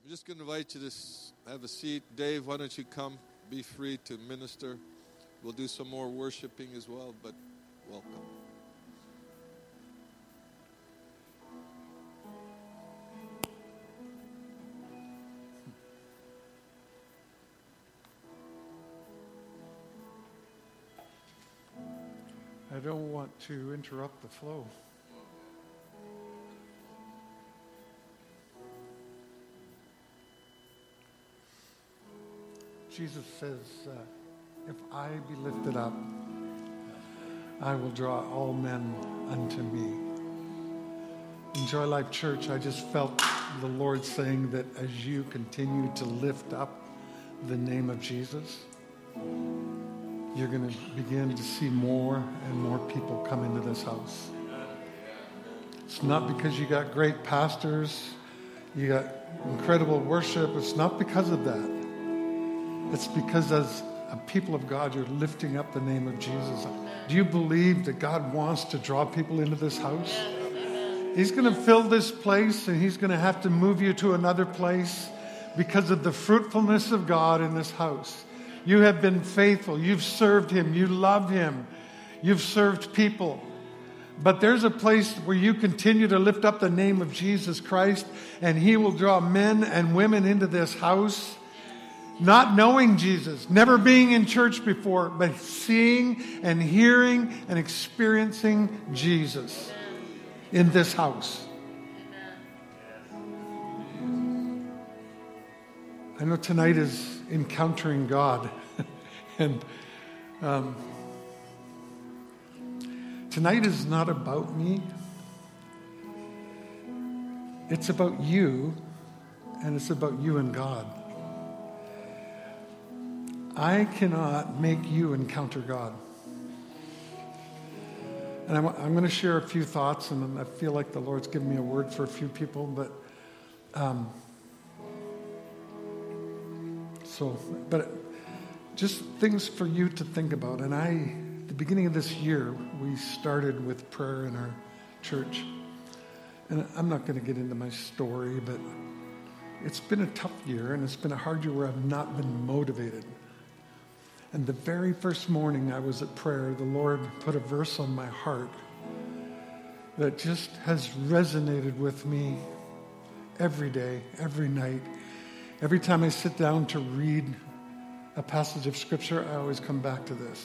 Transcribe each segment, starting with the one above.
I'm just going to invite you to have a seat. Dave, why don't you come? Be free to minister. We'll do some more worshiping as well, but welcome. I don't want to interrupt the flow. Jesus says, if I be lifted up, I will draw all men unto me. In Joy Life Church, I just felt the Lord saying that as you continue to lift up the name of Jesus, you're going to begin to see more and more people come into this house. It's not because you got great pastors, you got incredible worship. It's not because of that. It's because as a people of God, you're lifting up the name of Jesus. Do you believe that God wants to draw people into this house? He's going to fill this place, and He's going to have to move you to another place because of the fruitfulness of God in this house. You have been faithful. You've served Him. You love Him. You've served people. But there's a place where you continue to lift up the name of Jesus Christ, and He will draw men and women into this house, not knowing Jesus, never being in church before, but seeing and hearing and experiencing Jesus in this house. I know tonight is encountering God. And tonight is not about me. It's about you, and it's about you and God. I cannot make you encounter God. And I'm going to share a few thoughts, and I feel like the Lord's given me a word for a few people, but just things for you to think about. And at the beginning of this year, we started with prayer in our church. And I'm not going to get into my story, but it's been a tough year, and it's been a hard year where I've not been motivated. And the very first morning I was at prayer, the Lord put a verse on my heart that just has resonated with me every day, every night. Every time I sit down to read a passage of Scripture, I always come back to this.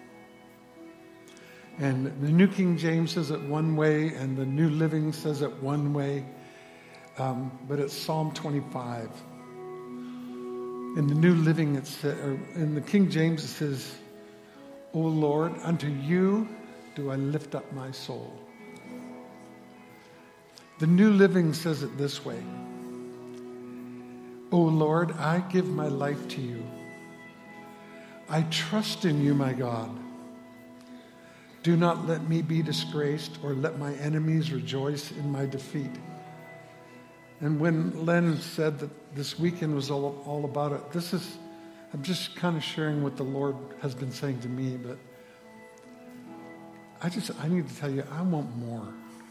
And the New King James says it one way, and the New Living says it one way, but it's Psalm 25. In the New Living, in the King James, it says, O Lord, unto you do I lift up my soul. The New Living says it this way. O Lord, I give my life to you. I trust in you, my God. Do not let me be disgraced or let my enemies rejoice in my defeat. And when Len said that this weekend was all about it, I'm just kind of sharing what the Lord has been saying to me, but I need to tell you, I want more.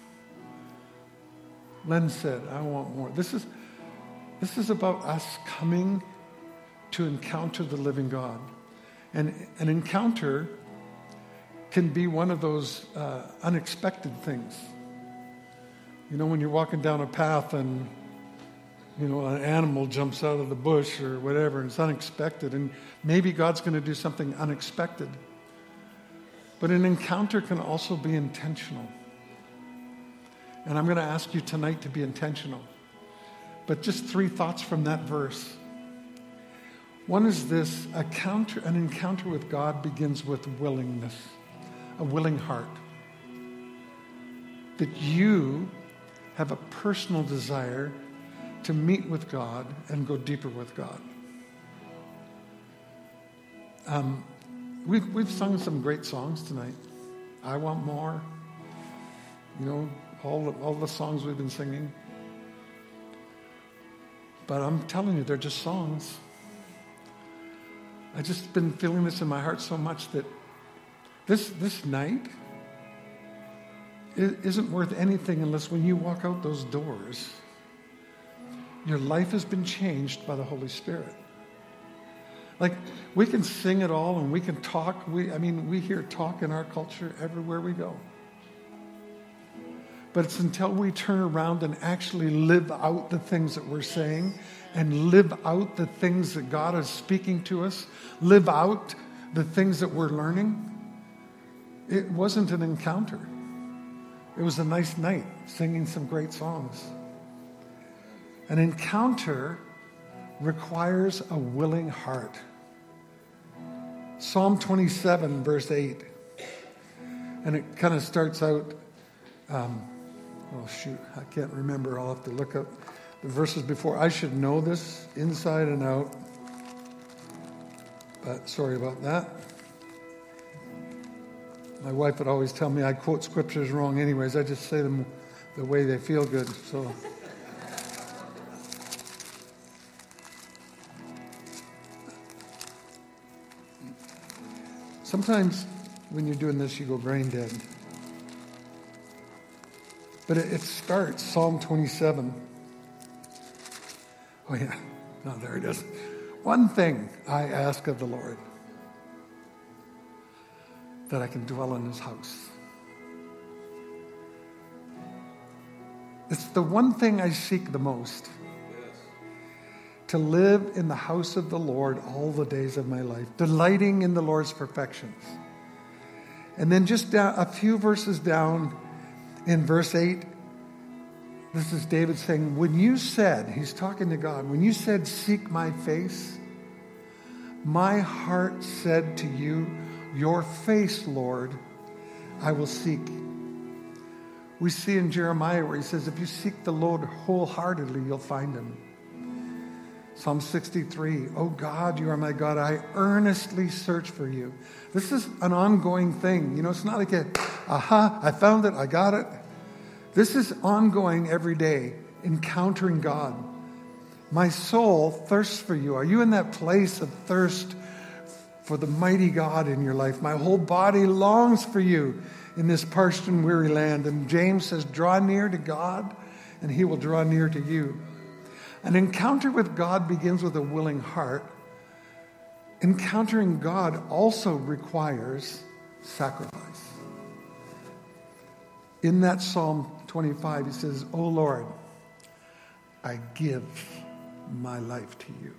Len said, I want more. This is about us coming to encounter the living God. And an encounter can be one of those unexpected things. You know, when you're walking down a path and an animal jumps out of the bush or whatever, and it's unexpected, and maybe God's going to do something unexpected. But an encounter can also be intentional. And I'm going to ask you tonight to be intentional. But just 3 thoughts from that verse. One is this: an encounter with God begins with willingness, a willing heart. That you have a personal desire to meet with God and go deeper with God. We've sung some great songs tonight. I Want More. All the songs we've been singing. But I'm telling you, they're just songs. I've just been feeling this in my heart so much that this night isn't worth anything unless when you walk out those doors, your life has been changed by the Holy Spirit. Like, we can sing it all and we can talk. We hear talk in our culture everywhere we go. But it's until we turn around and actually live out the things that we're saying and live out the things that God is speaking to us, live out the things that we're learning. It wasn't an encounter. It was a nice night singing some great songs. An encounter requires a willing heart. Psalm 27, verse 8. And it kind of starts out, I can't remember. I'll have to look up the verses before. I should know this inside and out. But sorry about that. My wife would always tell me I quote scriptures wrong anyways. I just say them the way they feel good. So sometimes when you're doing this, you go brain dead. But it starts, Psalm 27. Oh yeah, no, there it is. One thing I ask of the Lord, that I can dwell in his house. It's the one thing I seek the most. Yes. To live in the house of the Lord all the days of my life, delighting in the Lord's perfections. And then just down, a few verses down in verse 8, this is David saying, when you said, he's talking to God, when you said, seek my face, my heart said to you, your face, Lord, I will seek. We see in Jeremiah where he says, if you seek the Lord wholeheartedly, you'll find him. Psalm 63, oh God, you are my God. I earnestly search for you. This is an ongoing thing. You know, it's not like I found it, I got it. This is ongoing every day, encountering God. My soul thirsts for you. Are you in that place of thirst for the mighty God in your life? My whole body longs for you in this parched and weary land. And James says, draw near to God, and he will draw near to you. An encounter with God begins with a willing heart. Encountering God also requires sacrifice. In that Psalm 25, he says, O Lord, I give my life to you.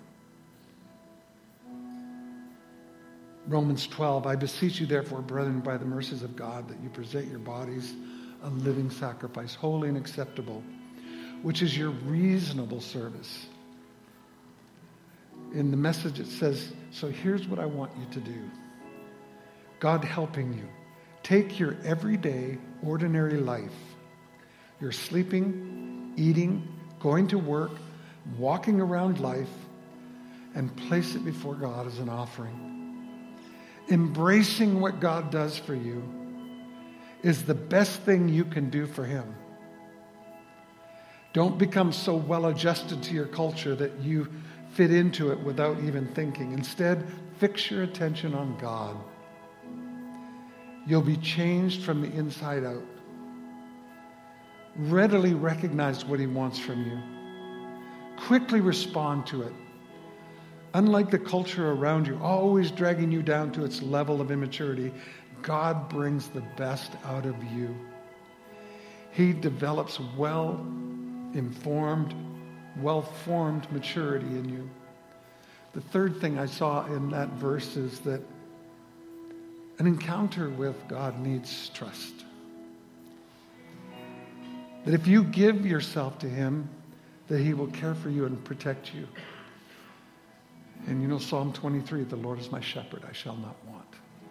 Romans 12, I beseech you therefore, brethren, by the mercies of God, that you present your bodies a living sacrifice, holy and acceptable, which is your reasonable service. In the Message it says, so here's what I want you to do. God helping you. Take your everyday, ordinary life. You're sleeping, eating, going to work, walking around life, and place it before God as an offering. Embracing what God does for you is the best thing you can do for him. Don't become so well adjusted to your culture that you fit into it without even thinking. Instead, fix your attention on God. You'll be changed from the inside out. Readily recognize what he wants from you. Quickly respond to it. Unlike the culture around you, always dragging you down to its level of immaturity, God brings the best out of you. He develops well-informed, well-formed maturity in you. The third thing I saw in that verse is that an encounter with God needs trust. That if you give yourself to him, that he will care for you and protect you. And you know Psalm 23, the Lord is my shepherd, I shall not want.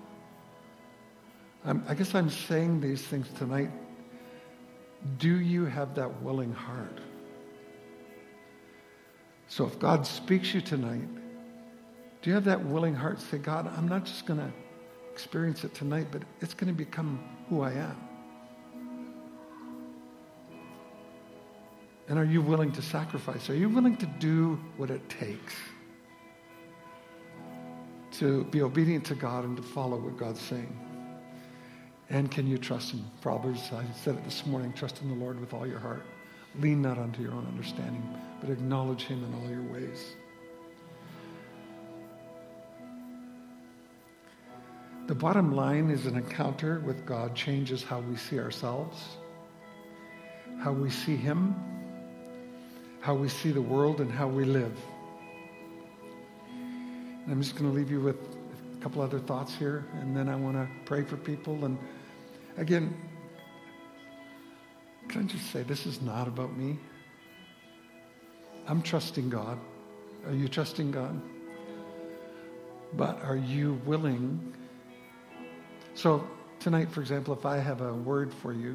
I guess I'm saying these things tonight. Do you have that willing heart? So if God speaks you tonight, do you have that willing heart to say, God, I'm not just going to experience it tonight, but it's going to become who I am? And are you willing to sacrifice? Are you willing to do what it takes to be obedient to God and to follow what God's saying? And can you trust him? Proverbs, I said it this morning, trust in the Lord with all your heart. Lean not unto your own understanding, but acknowledge him in all your ways. The bottom line is an encounter with God changes how we see ourselves, how we see him, how we see the world, and how we live. And I'm just going to leave you with a couple other thoughts here, and then I want to pray for people. And again, can I just say, this is not about me. I'm trusting God. Are you trusting God? But are you willing? So tonight, for example, if I have a word for you,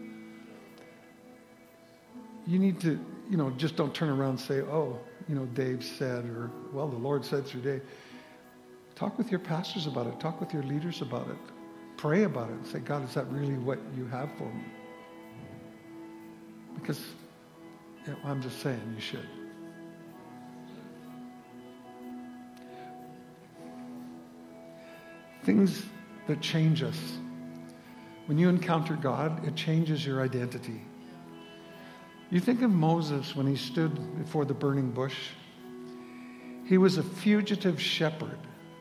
you need to, just don't turn around and say, oh, Dave said, or, well, the Lord said through Dave. Talk with your pastors about it. Talk with your leaders about it. Pray about it. Say, God, is that really what you have for me? Because I'm just saying you should. Things that change us. When you encounter God, it changes your identity. You think of Moses when he stood before the burning bush. He was a fugitive shepherd.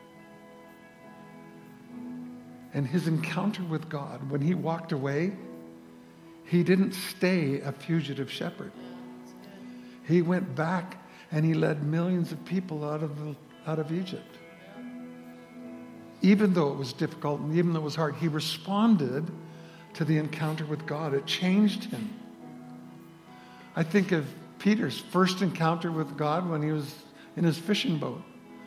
And his encounter with God, when he walked away, he didn't stay a fugitive shepherd. He went back and he led millions of people out of Egypt. Even though it was difficult and even though it was hard, he responded to the encounter with God. It changed him. I think of Peter's first encounter with God when he was in his fishing boat.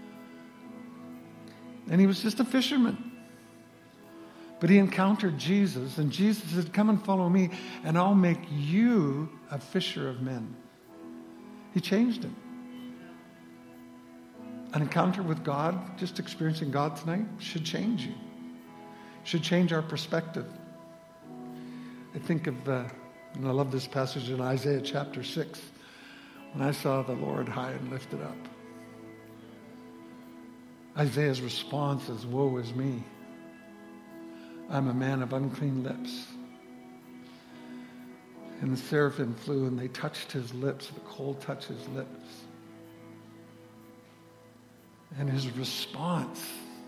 And he was just a fisherman. But he encountered Jesus, and Jesus said, come and follow me, and I'll make you a fisher of men. He changed him. An encounter with God, just experiencing God tonight, should change you. Should change our perspective. I think of, and I love this passage in Isaiah chapter 6, when I saw the Lord high and lifted up. Isaiah's response is, woe is me. I'm a man of unclean lips. And the seraphim flew and they touched his lips. The coal touched his lips. And his response,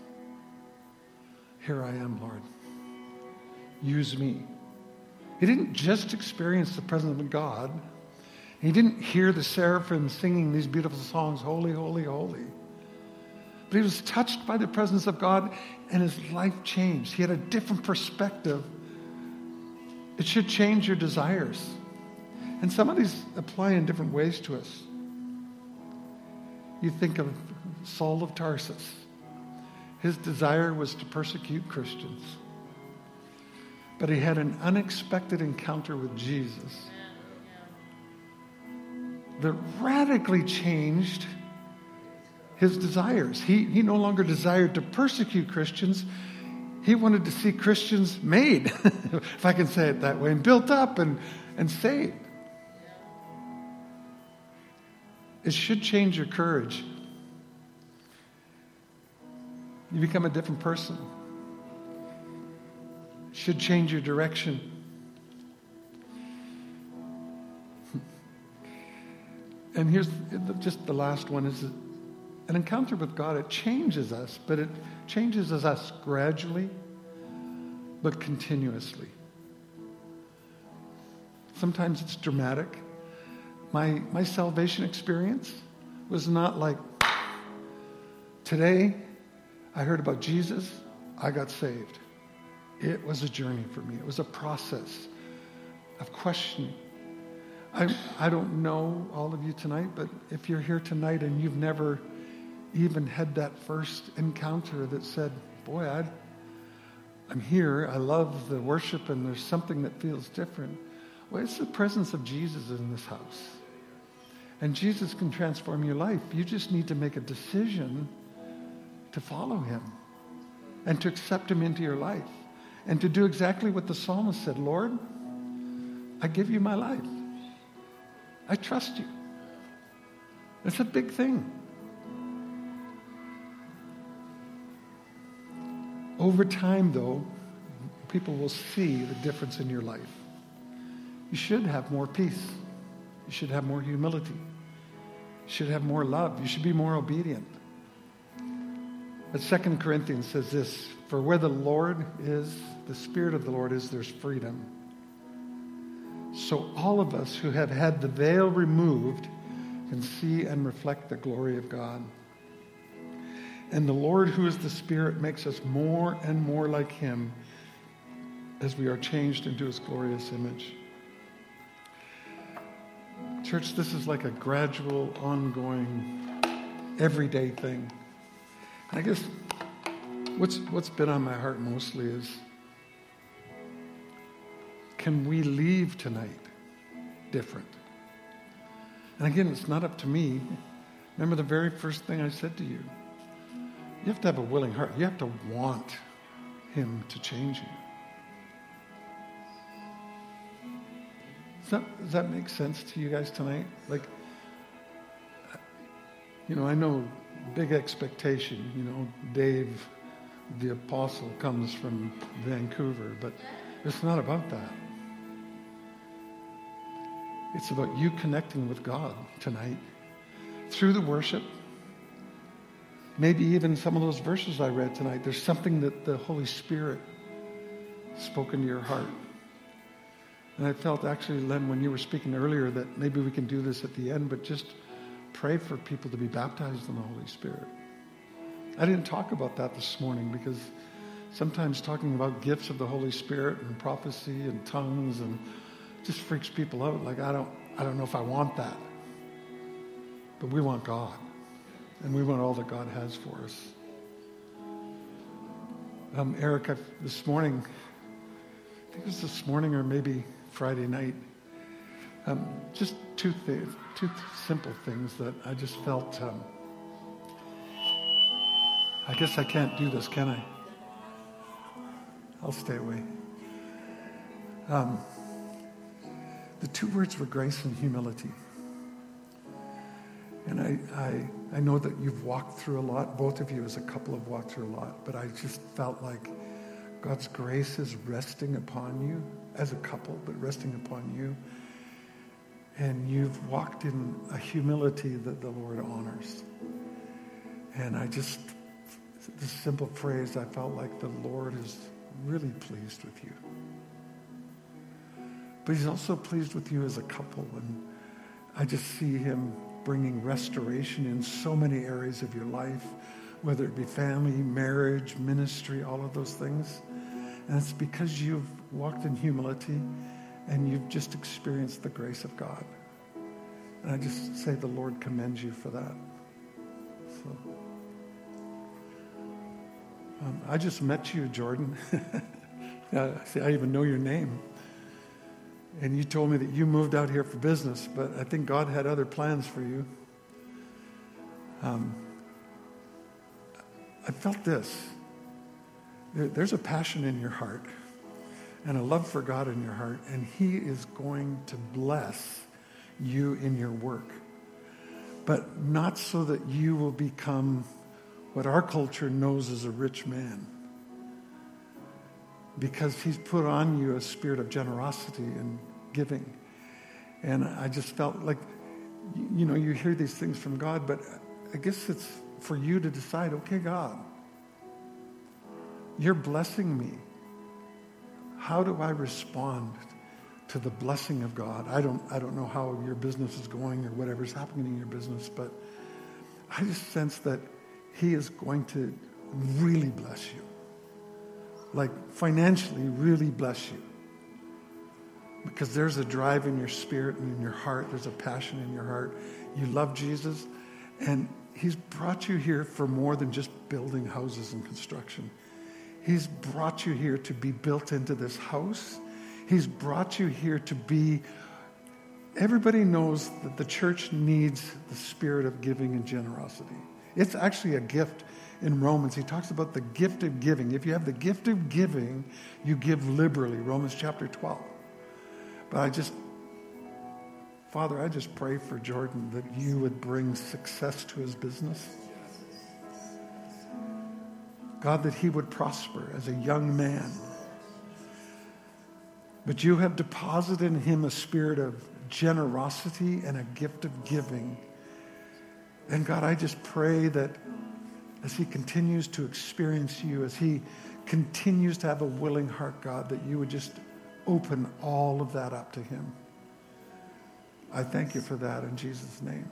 here I am, Lord. Use me. He didn't just experience the presence of God. He didn't hear the seraphim singing these beautiful songs, holy, holy, holy. But he was touched by the presence of God and his life changed. He had a different perspective. It should change your desires. And some of these apply in different ways to us. You think of Saul of Tarsus. His desire was to persecute Christians. But he had an unexpected encounter with Jesus that radically changed his desires. He no longer desired to persecute Christians. He wanted to see Christians made, if I can say it that way, and built up and saved. It should change your courage. You become a different person. It should change your direction. And here's just the last one is an encounter with God. It changes us, but it changes us gradually, but continuously. Sometimes it's dramatic. My salvation experience was not like, today I heard about Jesus, I got saved. It was a journey for me. It was a process of questioning. I don't know all of you tonight, but if you're here tonight and you've never even had that first encounter that said, boy, I'm here, I love the worship, and there's something that feels different. Well, it's the presence of Jesus in this house. And Jesus can transform your life. You just need to make a decision to follow him and to accept him into your life and to do exactly what the psalmist said, Lord, I give you my life. I trust you. It's a big thing. Over time, though, people will see the difference in your life. You should have more peace. You should have more humility. You should have more love. You should be more obedient. But 2 Corinthians says this, for where the Lord is, the Spirit of the Lord is, there's freedom. So all of us who have had the veil removed can see and reflect the glory of God. And the Lord, who is the Spirit, makes us more and more like him as we are changed into his glorious image. Church, this is like a gradual, ongoing, everyday thing. I guess what's been on my heart mostly is, can we leave tonight different? And again, it's not up to me. Remember the very first thing I said to you. You have to have a willing heart. You have to want him to change you. Does that make sense to you guys tonight? Like, I know big expectation. Dave, the apostle, comes from Vancouver, but it's not about that. It's about you connecting with God tonight through the worship. Maybe even some of those verses I read tonight, there's something that the Holy Spirit spoke into your heart. And I felt actually, Len, when you were speaking earlier, that maybe we can do this at the end, but just pray for people to be baptized in the Holy Spirit. I didn't talk about that this morning because sometimes talking about gifts of the Holy Spirit and prophecy and tongues and just freaks people out. Like, I don't know if I want that. But we want God. And we want all that God has for us. Eric, this morning, I think it was this morning or maybe Friday night, just two simple things that I just felt, I guess I can't do this, can I? I'll stay away. The two words were grace and humility. And I know that you've walked through a lot. Both of you as a couple have walked through a lot. But I just felt like God's grace is resting upon you as a couple, but resting upon you. And you've walked in a humility that the Lord honors. And this simple phrase, I felt like the Lord is really pleased with you. But he's also pleased with you as a couple. And I just see him bringing restoration in so many areas of your life, whether it be family, marriage, ministry, all of those things. And it's because you've walked in humility and you've just experienced the grace of God. And I just say the Lord commends you for that. So, I just met you, Jordan. I even know your name. And you told me that you moved out here for business, but I think God had other plans for you. I felt this. There's a passion in your heart and a love for God in your heart, and he is going to bless you in your work. But not so that you will become what our culture knows as a rich man. Because he's put on you a spirit of generosity and giving. And I just felt like, you hear these things from God, but I guess it's for you to decide, okay, God, you're blessing me. How do I respond to the blessing of God? I don't know how your business is going or whatever's happening in your business, but I just sense that he is going to really bless you. Like financially really bless you. Because there's a drive in your spirit and in your heart. There's a passion in your heart. You love Jesus. And he's brought you here for more than just building houses and construction. He's brought you here to be built into this house. He's brought you here to be... Everybody knows that the church needs the spirit of giving and generosity. It's actually a gift. In Romans, he talks about the gift of giving. If you have the gift of giving, you give liberally. Romans chapter 12. But Father, I just pray for Jordan that you would bring success to his business. God, that he would prosper as a young man. But you have deposited in him a spirit of generosity and a gift of giving. And God, I just pray that as he continues to experience you, as he continues to have a willing heart, God, that you would just open all of that up to him. I thank you for that in Jesus' name.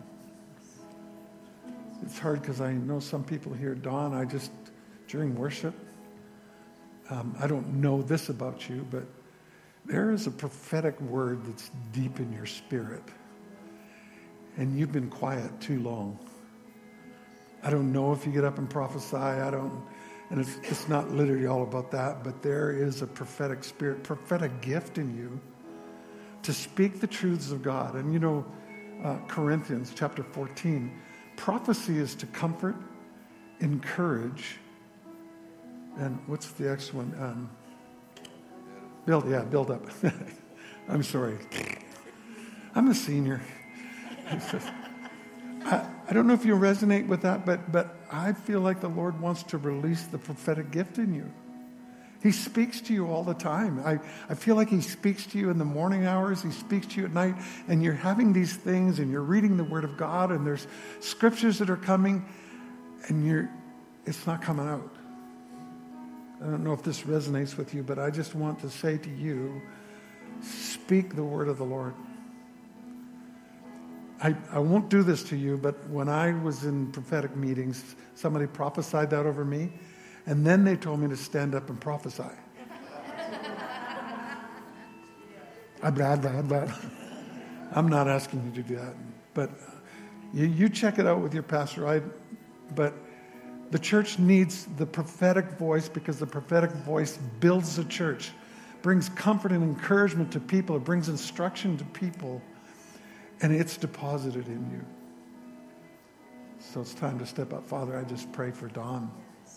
It's hard because I know some people here, Dawn, during worship, I don't know this about you, but there is a prophetic word that's deep in your spirit. And you've been quiet too long. I don't know if you get up and prophesy. And it's not literally all about that, but there is a prophetic spirit, prophetic gift in you to speak the truths of God. And you know, Corinthians chapter 14, prophecy is to comfort, encourage, and what's the next one? Build up. I'm sorry. I'm a senior. I don't know if you resonate with that, but I feel like the Lord wants to release the prophetic gift in you. He speaks to you all the time. I feel like he speaks to you in the morning hours. He speaks to you at night. And you're having these things and you're reading the Word of God and there's scriptures that are coming and it's not coming out. I don't know if this resonates with you, but I just want to say to you, speak the word of the Lord. I won't do this to you, but when I was in prophetic meetings, somebody prophesied that over me, and then they told me to stand up and prophesy. I'm not asking you to do that, but you check it out with your pastor. But the church needs the prophetic voice because the prophetic voice builds the church, brings comfort and encouragement to people. It brings instruction to people, and it's deposited in you. So it's time to step up. Father, I just pray for Don.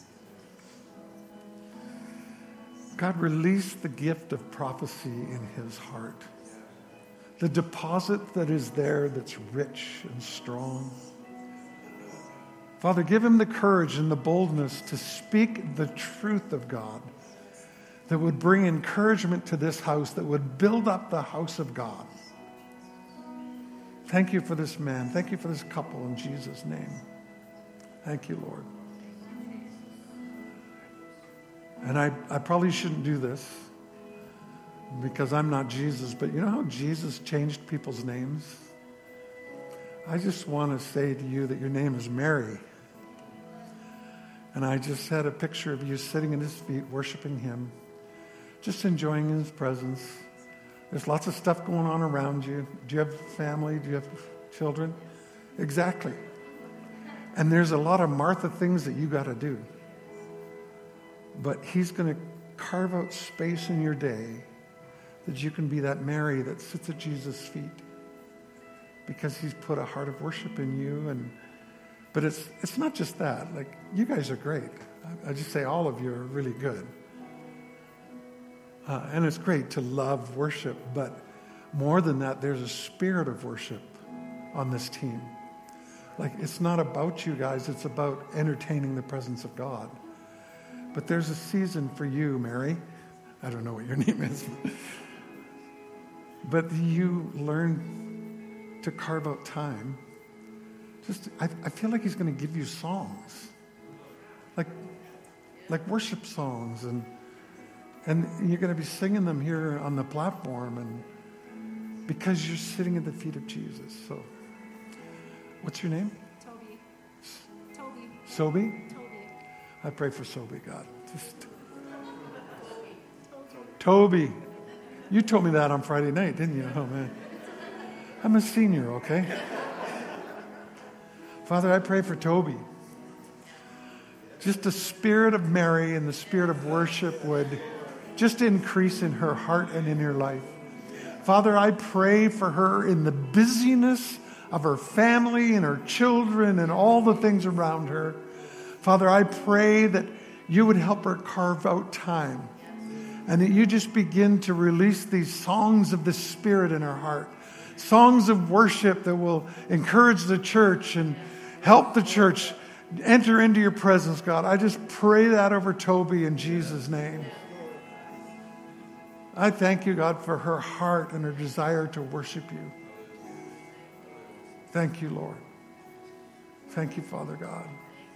God, release the gift of prophecy in his heart. The deposit that is there that's rich and strong. Father, give him the courage and the boldness to speak the truth of God that would bring encouragement to this house, that would build up the house of God. Thank you for this man. Thank you for this couple in Jesus' name. Thank you, Lord. And I probably shouldn't do this because I'm not Jesus, but you know how Jesus changed people's names? I just want to say to you that your name is Mary. And I just had a picture of you sitting at his feet, worshiping him, just enjoying his presence. There's lots of stuff going on around you. Do you have family? Do you have children? Exactly. And there's a lot of Martha things that you got to do. But he's going to carve out space in your day that you can be that Mary that sits at Jesus' feet. Because he's put a heart of worship in you. But it's not just that. Like, you guys are great. I just say all of you are really good. And it's great to love worship. But more than that, there's a spirit of worship on this team. Like, it's not about you guys. It's about entertaining the presence of God. But there's a season for you, Mary. I don't know what your name is. But you learn to carve out time. I feel like he's going to give you songs. Like worship songs. And you're going to be singing them here on the platform. And because you're sitting at the feet of Jesus. So, what's your name? Toby. Sobi? I pray for Sobi, God. Toby. You told me that on Friday night, didn't you? Oh, man. I'm a senior, okay? Father, I pray for Toby. Just the spirit of Mary and the spirit of worship would just increase in her heart and in her life. Father, I pray for her in the busyness of her family and her children and all the things around her. Father, I pray that you would help her carve out time and that you just begin to release these songs of the Spirit in her heart, songs of worship that will encourage the church and help the church enter into your presence, God. I just pray that over Toby in Jesus' name. I thank you, God, for her heart and her desire to worship you. Thank you, Lord. Thank you, Father God.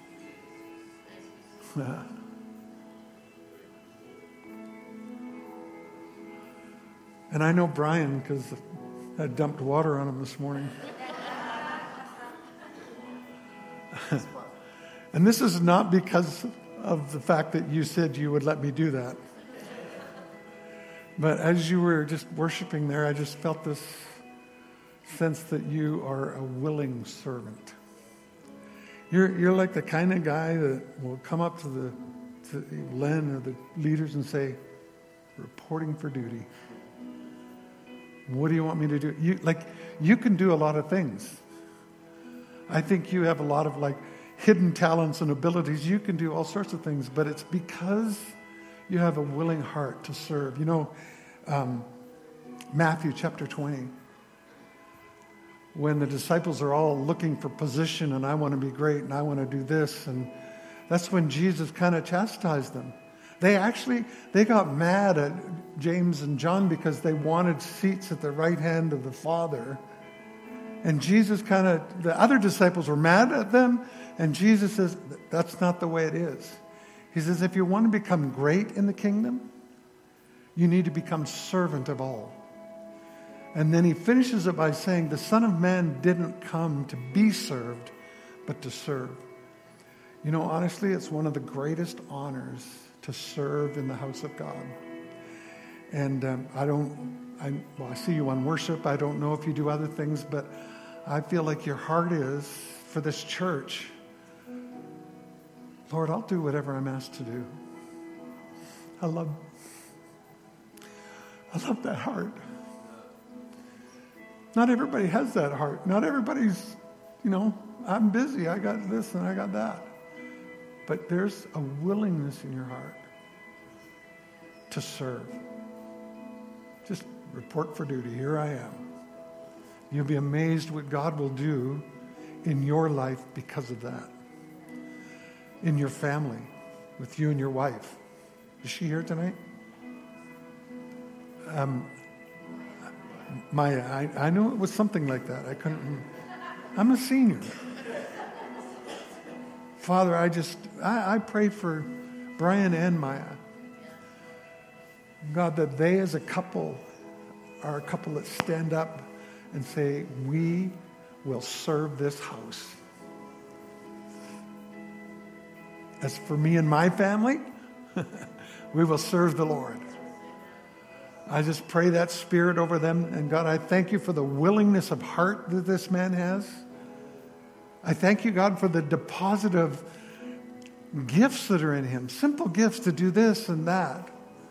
And I know Brian because I dumped water on him this morning. And this is not because of the fact that you said you would let me do that. But as you were just worshiping there, I just felt this sense that you are a willing servant. You're like the kind of guy that will come up to Len or the leaders and say, reporting for duty. What do you want me to do? You can do a lot of things. I think you have a lot of hidden talents and abilities. You can do all sorts of things, but it's because you have a willing heart to serve. Matthew chapter 20, when the disciples are all looking for position and I want to be great and I want to do this, and that's when Jesus kind of chastised them. They got mad at James and John because they wanted seats at the right hand of the Father. And Jesus the other disciples were mad at them, and Jesus says, that's not the way it is. He says, if you want to become great in the kingdom, you need to become servant of all. And then he finishes it by saying, the Son of Man didn't come to be served, but to serve. Honestly, it's one of the greatest honors to serve in the house of God. And I see you on worship. I don't know if you do other things, but I feel like your heart is for this church. Lord, I'll do whatever I'm asked to do. I love that heart. Not everybody has that heart. Not everybody's, I'm busy. I got this and I got that. But there's a willingness in your heart to serve. Just report for duty. Here I am. You'll be amazed what God will do in your life because of that. In your family, with you and your wife. Is she here tonight? I knew it was something like that. I'm a senior. Father, I pray for Brian and Maya. God, that they as a couple are a couple that stand up and say, we will serve this house. As for me and my family, we will serve the Lord. I just pray that spirit over them. And God, I thank you for the willingness of heart that this man has. I thank you, God, for the deposit of gifts that are in him. Simple gifts to do this and that.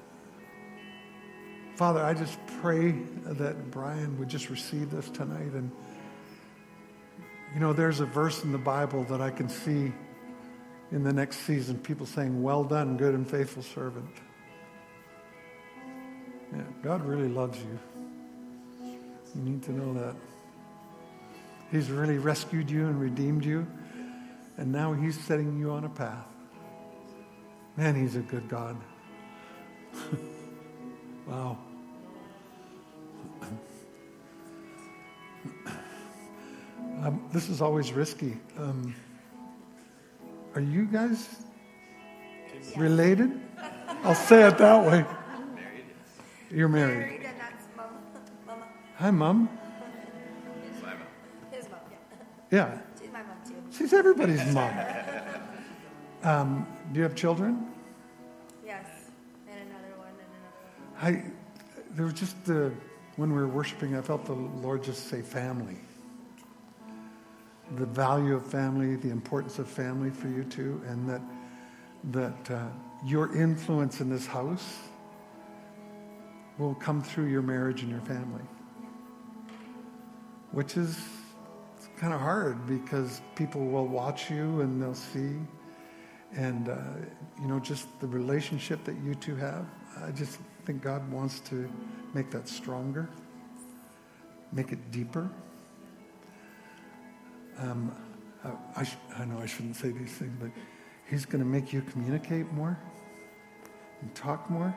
Father, I just pray that Brian would just receive this tonight. And, there's a verse in the Bible that I can see in the next season, people saying, well done, good and faithful servant. Yeah, God really loves you. You need to know that. He's really rescued you and redeemed you. And now he's setting you on a path. Man, he's a good God. Wow. This is always risky. Are you guys related? I'll say it that way. You're married. And that's Mama. Hi, Mom. His mom, Yeah. She's my mom, too. She's everybody's mom. Do you have children? Yes. And another one. There was just when we were worshiping, I felt the Lord just say family. The value of family, the importance of family for you too, and that your influence in this house will come through your marriage and your family. Which is kind of hard because people will watch you and they'll see. And, just the relationship that you two have, I just think God wants to make that stronger, make it deeper. I know I shouldn't say these things, but he's going to make you communicate more and talk more.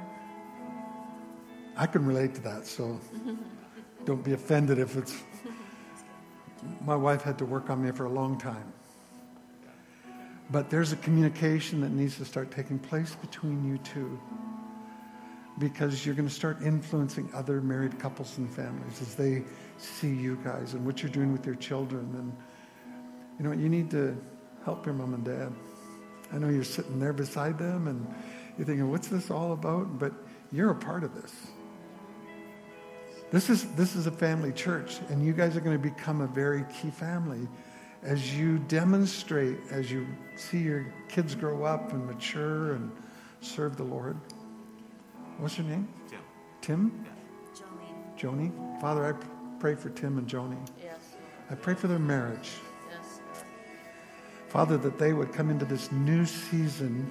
I can relate to that, so don't be offended if it's my wife had to work on me for a long time. But there's a communication that needs to start taking place between you two, because you're going to start influencing other married couples and families as they see you guys and what you're doing with your children. And you need to help your mom and dad. I know you're sitting there beside them and you're thinking, what's this all about? But you're a part of this. This is a family church, and you guys are going to become a very key family as you demonstrate, as you see your kids grow up and mature and serve the Lord. What's your name? Tim. Tim? Jolene. Joni? Father, I pray for Tim and Joni. Yes. I pray for their marriage. Yes. Father, that they would come into this new season,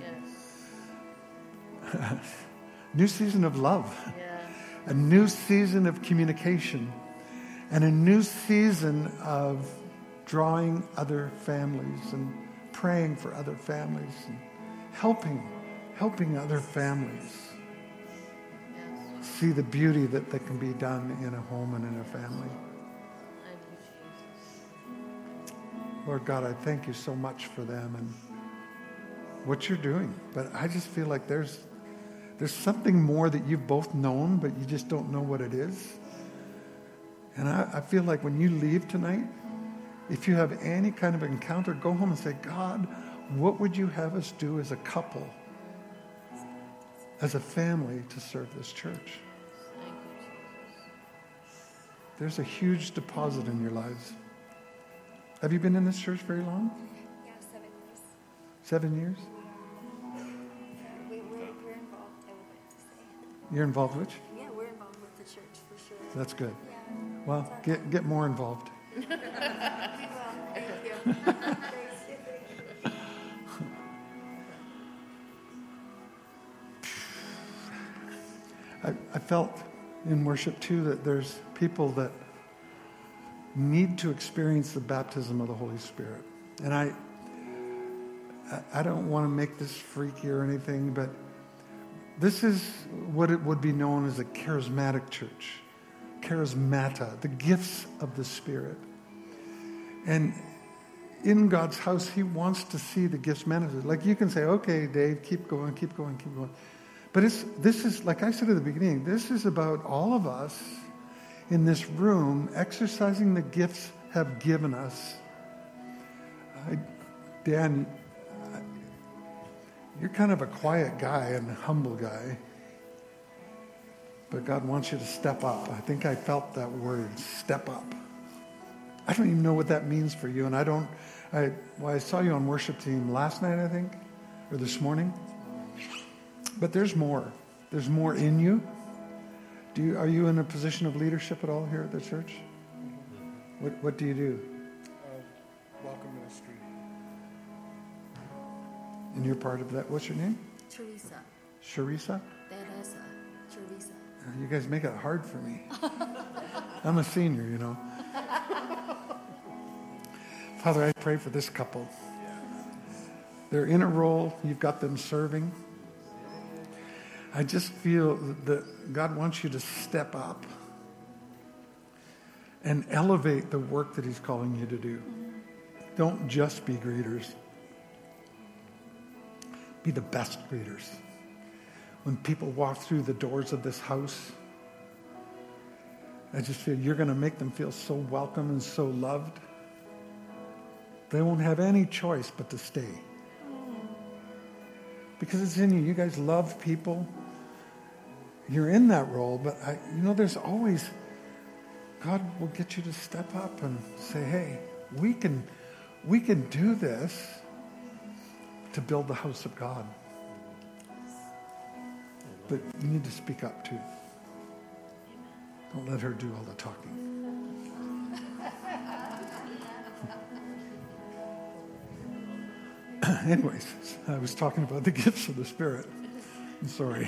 Yes. new season of love, Yeah. a new season of communication, and a new season of drawing other families and praying for other families and helping other families Yes. see the beauty that can be done in a home and in a family. Thank you, Jesus. Lord God, I thank you so much for them and what you're doing. But I just feel like there's something more that you've both known, but you just don't know what it is. And I feel like when you leave tonight, if you have any kind of encounter, go home and say, God, what would you have us do as a couple, as a family, to serve this church? Thank you, Jesus. There's a huge deposit in your lives. Have you been in this church very long? Yeah, 7 years. 7 years? We're involved, I would like to say. You're involved which? Yeah, we're involved with the church for sure. That's good. Yeah. Well, get more involved. We will. Thank you. Thanks. I felt in worship too that there's people that need to experience the baptism of the Holy Spirit. And I don't want to make this freaky or anything, but this is what it would be known as a charismatic church. Charismata, the gifts of the Spirit. And in God's house, He wants to see the gifts manifested. Like you can say, okay, Dave, keep going, keep going, keep going. But this is, like I said at the beginning, this is about all of us in this room exercising the gifts have given us. Dan, you're kind of a quiet guy and a humble guy. But God wants you to step up. I think I felt that word, step up. I don't even know what that means for you. And I saw you on worship team last night, I think, or this morning. But there's more. There's more in you. Are you in a position of leadership at all here at the church? What do you do? Welcome ministry. And you're part of that. What's your name? Teresa. Sharisa? Teresa. Teresa. You guys make it hard for me. I'm a senior, you know. Father, I pray for this couple. They're in a role. You've got them serving. I just feel that God wants you to step up and elevate the work that He's calling you to do. Don't just be greeters. Be the best greeters. When people walk through the doors of this house, I just feel you're going to make them feel so welcome and so loved. They won't have any choice but to stay. Because it's in you. You guys love people. You're in that role, but there's always, God will get you to step up and say, hey, we can do this to build the house of God. But you need to speak up too. Don't let her do all the talking. Anyways, I was talking about the gifts of the Spirit. I'm sorry.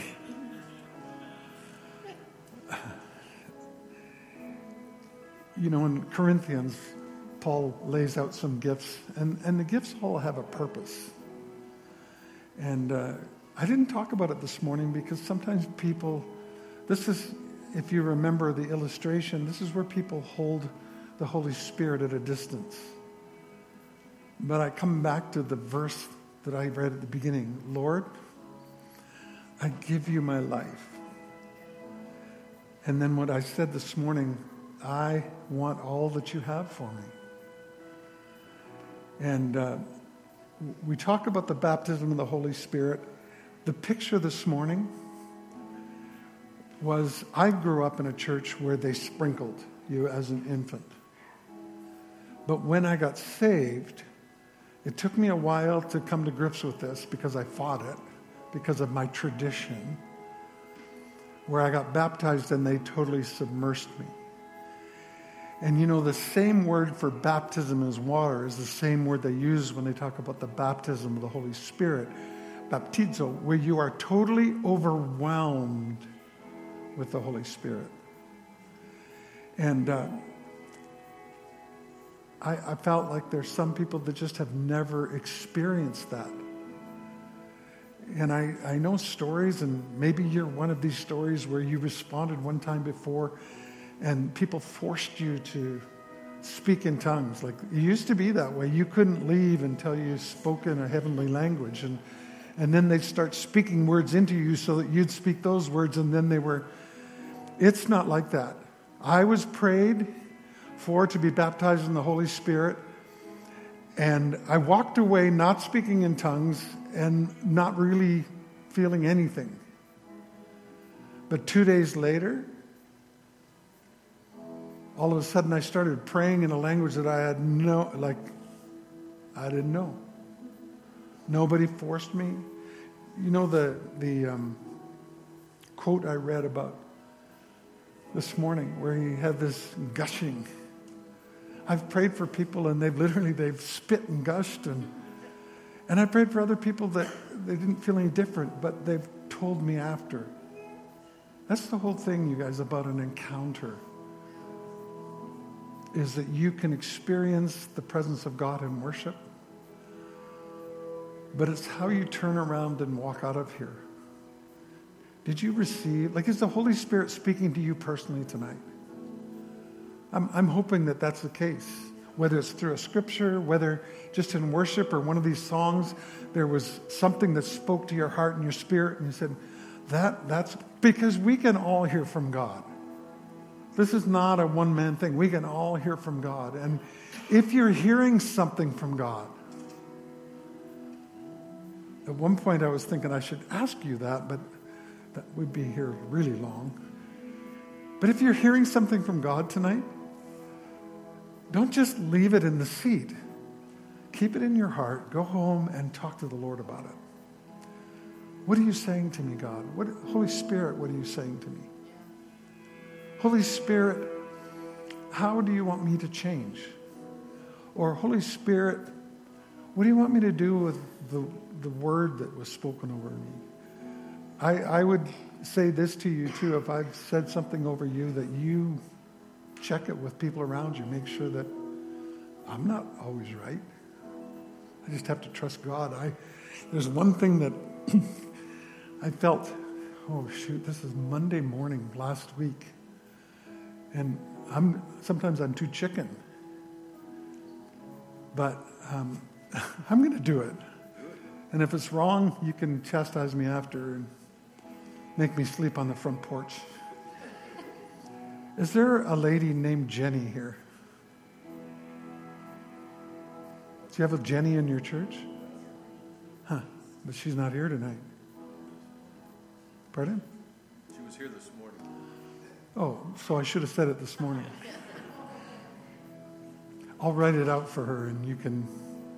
In Corinthians, Paul lays out some gifts, and the gifts all have a purpose. And I didn't talk about it this morning because sometimes people, if you remember the illustration, this is where people hold the Holy Spirit at a distance. But I come back to the verse that I read at the beginning. Lord, I give you my life. And then what I said this morning, I want all that you have for me. And we talk about the baptism of the Holy Spirit. The picture this morning was, I grew up in a church where they sprinkled you as an infant. But when I got saved, it took me a while to come to grips with this because I fought it, because of my tradition, where I got baptized and they totally submersed me. And you know, the same word for baptism as water is the same word they use when they talk about the baptism of the Holy Spirit, baptizo, where you are totally overwhelmed with the Holy Spirit. And I felt like there's some people that just have never experienced that. And I know stories, and maybe you're one of these stories where you responded one time before and people forced you to speak in tongues. Like, it used to be that way. You couldn't leave until you spoke in a heavenly language. And then they'd start speaking words into you so that you'd speak those words, and then they were... It's not like that. I was prayed for to be baptized in the Holy Spirit, and I walked away not speaking in tongues and not really feeling anything. But 2 days later, all of a sudden I started praying in a language that I didn't know. Nobody forced me. You know the quote I read about this morning where he had this gushing. I've prayed for people and they've spit and gushed, and I prayed for other people that they didn't feel any different, but they've told me after. That's the whole thing, you guys, about an encounter, is that you can experience the presence of God in worship, but it's how you turn around and walk out of here. Did you receive, is the Holy Spirit speaking to you personally tonight? I'm hoping that that's the case. Whether it's through a scripture, whether just in worship or one of these songs, there was something that spoke to your heart and your spirit, and you said, that's because we can all hear from God. This is not a one-man thing. We can all hear from God. And if you're hearing something from God, at one point I was thinking I should ask you that, but that would be here really long. But if you're hearing something from God tonight, don't just leave it in the seat. Keep it in your heart. Go home and talk to the Lord about it. What are you saying to me, God? Holy Spirit, what are you saying to me? Holy Spirit, how do you want me to change? Or Holy Spirit, what do you want me to do with the word that was spoken over me? I would say this to you too, if I've said something over you, that you check it with people around you. Make sure that I'm not always right. I just have to trust God. There's one thing that I felt, this is Monday morning last week. And sometimes I'm too chicken. But I'm going to do it. And if it's wrong, you can chastise me after and make me sleep on the front porch. Is there a lady named Jenny here? Do you have a Jenny in your church? Huh, but she's not here tonight. Pardon? She was here this morning. Oh, so I should have said it this morning. I'll write it out for her and you can...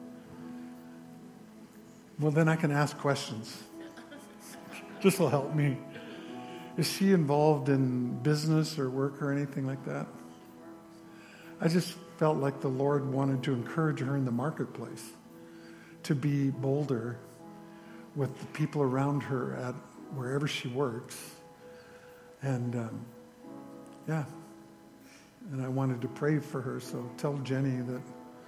Well, then I can ask questions. This will help me. Is she involved in business or work or anything like that? I just felt like the Lord wanted to encourage her in the marketplace to be bolder with the people around her at wherever she works. And and I wanted to pray for her, so tell Jenny that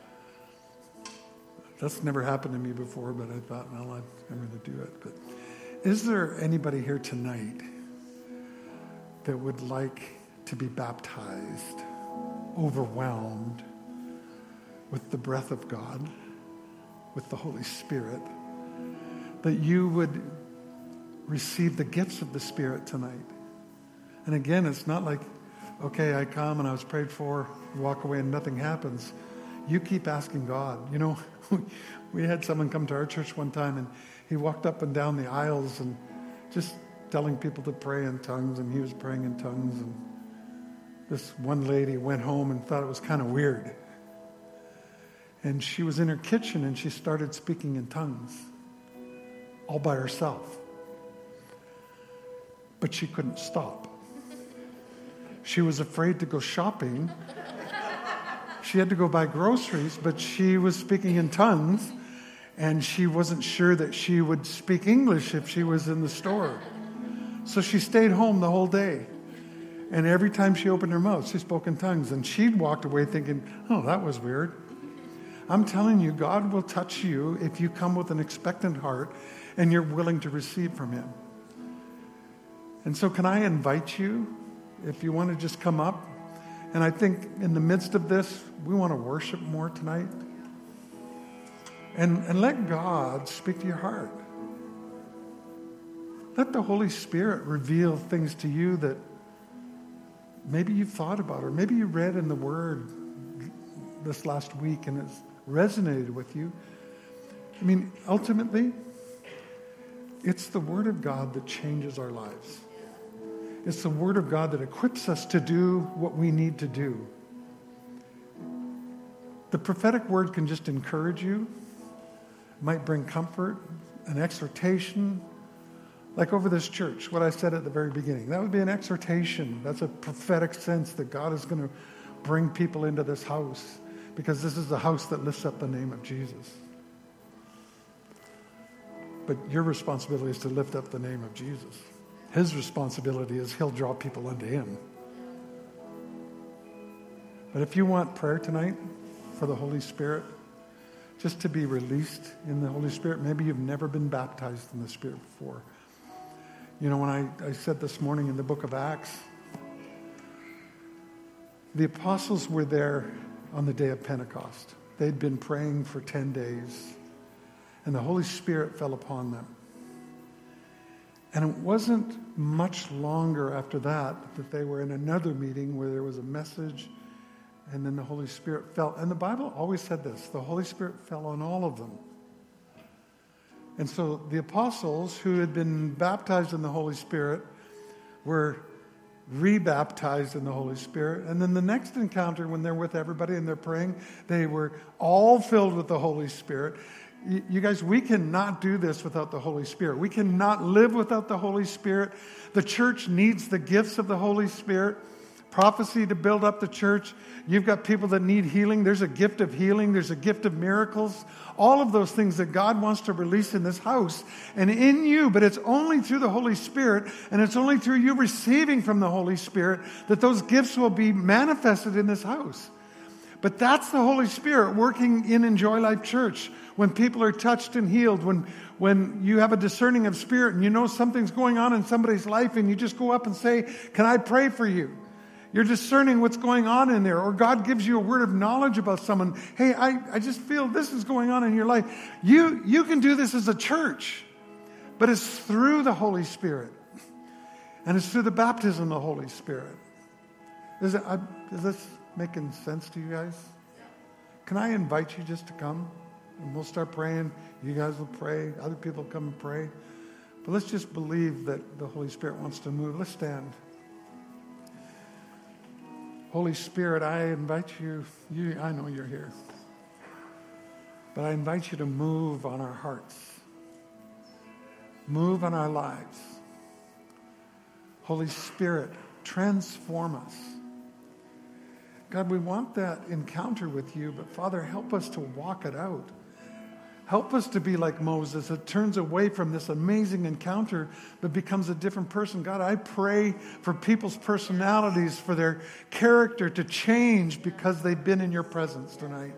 that's never happened to me before, but I thought, well, I'm going to do it. But is there anybody here tonight that would like to be baptized? overwhelmed with the breath of God, with the Holy Spirit, that you would receive the gifts of the Spirit tonight. And again, it's not like, okay, I come and I was prayed for, walk away and nothing happens. You keep asking God. You know, we had someone come to our church one time and he walked up and down the aisles and just telling people to pray in tongues, and he was praying in tongues. And this one lady went home and thought it was kind of weird. And she was in her kitchen and she started speaking in tongues all by herself. But she couldn't stop. She was afraid to go shopping. She had to go buy groceries, but she was speaking in tongues, and she wasn't sure that she would speak English if she was in the store. So she stayed home the whole day. And every time she opened her mouth, she spoke in tongues. And she walked away thinking, oh, that was weird. I'm telling you, God will touch you if you come with an expectant heart and you're willing to receive from Him. And so can I invite you, if you want to just come up, and I think in the midst of this, we want to worship more tonight. And let God speak to your heart. Let the Holy Spirit reveal things to you that maybe you've thought about, or maybe you read in the Word this last week and it's resonated with you. I mean, ultimately, it's the Word of God that changes our lives. It's the Word of God that equips us to do what we need to do. The prophetic word can just encourage you, might bring comfort, an exhortation. Like over this church, what I said at the very beginning, that would be an exhortation. That's a prophetic sense that God is going to bring people into this house, because this is the house that lifts up the name of Jesus. But your responsibility is to lift up the name of Jesus. His responsibility is He'll draw people unto Him. But if you want prayer tonight for the Holy Spirit, just to be released in the Holy Spirit, maybe you've never been baptized in the Spirit before. You know, when I said this morning in the book of Acts, the apostles were there on the day of Pentecost. They'd been praying for 10 days, and the Holy Spirit fell upon them. And it wasn't much longer after that they were in another meeting where there was a message, and then the Holy Spirit fell. And the Bible always said this, the Holy Spirit fell on all of them. And so the apostles who had been baptized in the Holy Spirit were rebaptized in the Holy Spirit. And then the next encounter, when they're with everybody and they're praying, they were all filled with the Holy Spirit. You guys, we cannot do this without the Holy Spirit. We cannot live without the Holy Spirit. The church needs the gifts of the Holy Spirit. Prophecy to build up the church. You've got people that need healing. There's a gift of healing. There's a gift of miracles. All of those things that God wants to release in this house and in you. But it's only through the Holy Spirit, and it's only through you receiving from the Holy Spirit that those gifts will be manifested in this house. But that's the Holy Spirit working in Enjoy Life Church. When people are touched and healed, when you have a discerning of spirit and you know something's going on in somebody's life and you just go up and say, can I pray for you? You're discerning what's going on in there. Or God gives you a word of knowledge about someone. Hey, I just feel this is going on in your life. You can do this as a church. But it's through the Holy Spirit. And it's through the baptism of the Holy Spirit. Is this making sense to you guys? Can I invite you just to come? And we'll start praying. You guys will pray. Other people come and pray. But let's just believe that the Holy Spirit wants to move. Let's stand. Holy Spirit, I invite you, I know you're here, but I invite you to move on our hearts. Move on our lives. Holy Spirit, transform us. God, we want that encounter with you, but Father, help us to walk it out. Help us to be like Moses that turns away from this amazing encounter but becomes a different person. God, I pray for people's personalities, for their character to change because they've been in your presence tonight.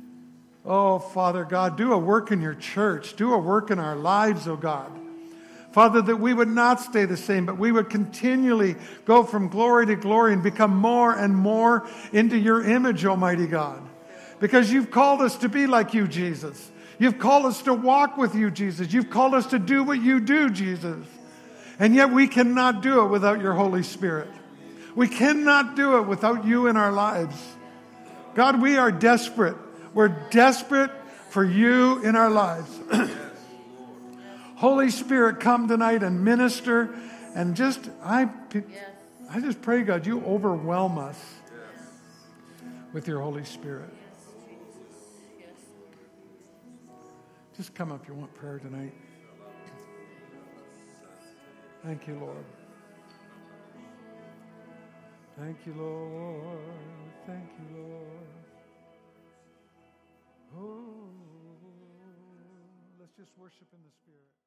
Oh, Father God, do a work in your church. Do a work in our lives, oh God. Father, that we would not stay the same, but we would continually go from glory to glory and become more and more into your image, Almighty God. Because you've called us to be like you, Jesus. You've called us to walk with you, Jesus. You've called us to do what you do, Jesus. And yet we cannot do it without your Holy Spirit. We cannot do it without you in our lives. God, we are desperate. We're desperate for you in our lives. Holy Spirit, come tonight and minister. And I just pray, God, you overwhelm us with your Holy Spirit. Just come up if you want prayer tonight. Thank you, Lord. Thank you, Lord. Thank you, Lord. Oh, let's just worship in the Spirit.